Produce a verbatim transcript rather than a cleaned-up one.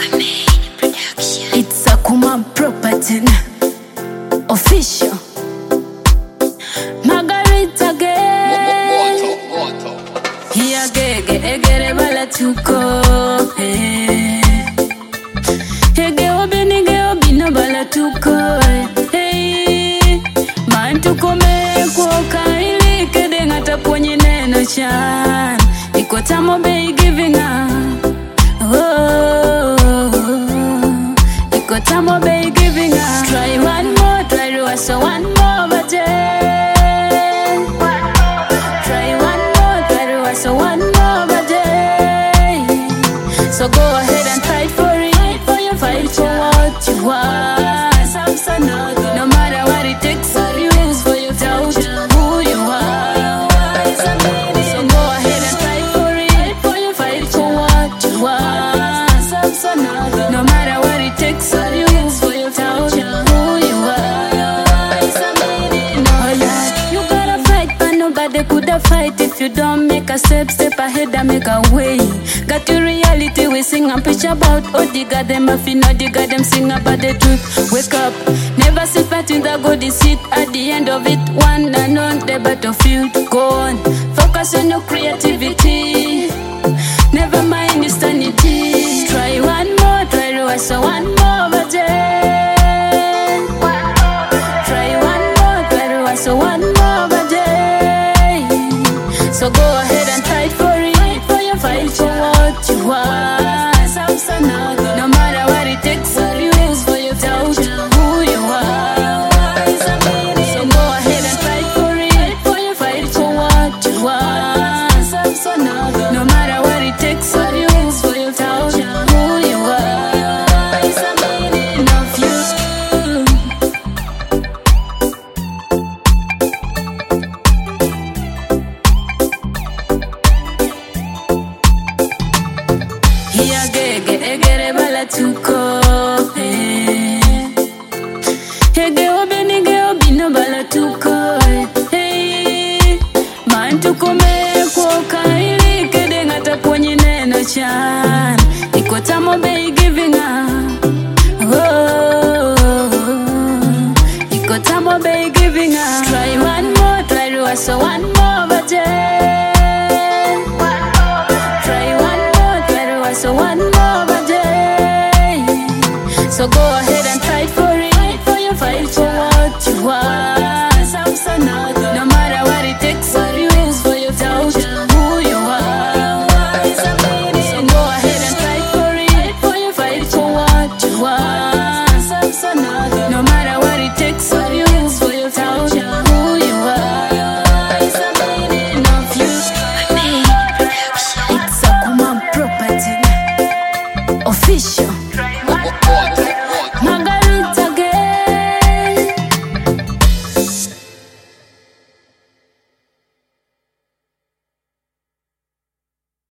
It's a Kuma property official. Margarita again. Here gege egere bala tuko. Hege obi nige obi no bala tuko. Hey, man tuko me kuoka ili kede ngata ponye neno chan. Iko tamo be giving up. Oh, iko tamo be giving up. Try one more, try to so one more but try one more, try to so one more but so go ahead and fight for it, for your fight for what you want. No matter what it takes, you use for your doubt who you are. So go ahead and fight for it, for your fight for what you want. No matter what it takes, you use for your doubt who you are. Oh yeah, you gotta fight, but nobody coulda fight if you don't make a step, step ahead and make a way. Got your reality, we sing and preach about. Oh, digga them, if you know, digga them, sing about the truth. Wake up, never sit back in the good seat. At the end of it, one and on the battlefield. Go on, focus on your creativity. Never mind your sanity. Try one more, try to answer one more, but try one more, try to answer one more, but so go ahead and fight for it, for your fight for what you want. No matter what it takes, you use for your doubt who you are. So go ahead and fight for it, for your fight for what you want. No matter what it takes, you use for your doubt who you are. Enough you. Here gege egere bala tuko. Hege obi nige obi no bala tuko. Hey, man tuko me kuoka ili kede ngata ponye neno chan. Iko tamo be